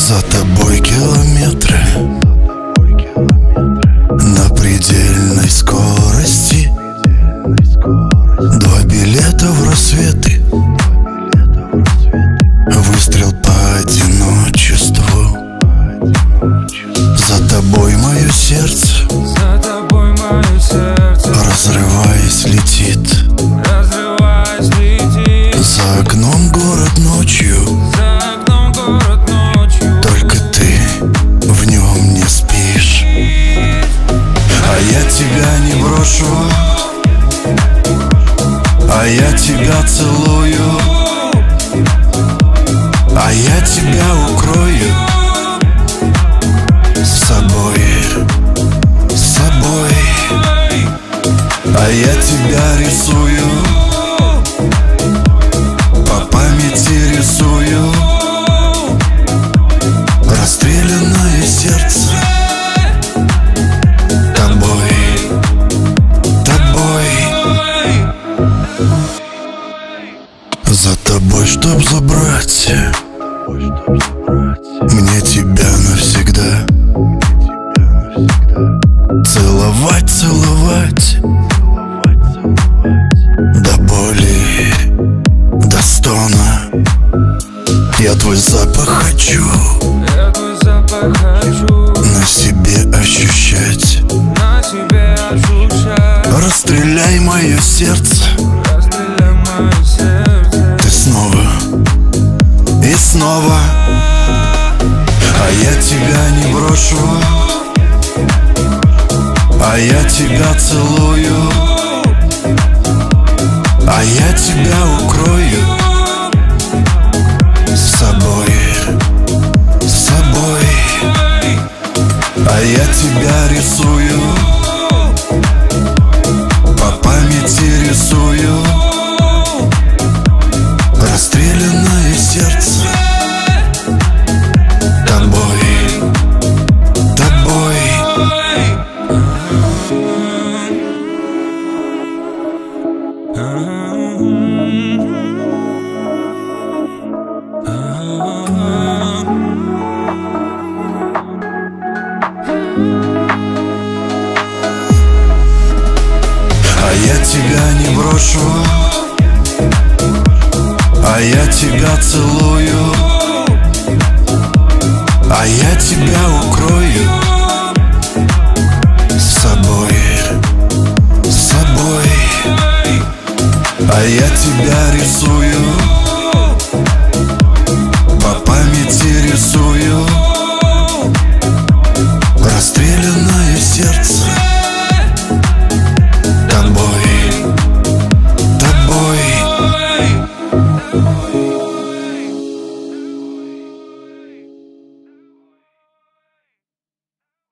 За тобой километры на предельной скорости. 2 билета в рассветы, выстрел по одиночеству. За тобой мое сердце, разрываясь, летит. За окном город ночью, только ты в нем не спишь. А я тебя не брошу, а я тебя целую, а я тебя укрою с собой, с собой. А я тебя рисую, по памяти рисую. Расстрелянное сердце тобой, тобой. За тобой, чтоб забрать мне тебя навсегда. Целовать, целовать до боли, до стона. Я твой запах хочу на себе ощущать. Расстреляй мое сердце, ты снова и снова. А я тебя не брошу, а я тебя целую, а я тебя укрою с собой, с собой. А я тебя рисую, по памяти рисую. Расстрелянное сердце тобой, тобой. А я тебя не брошу, а я тебя целую, а я тебя укрою с собой, с собой. А я тебя рисую, по памяти рисую.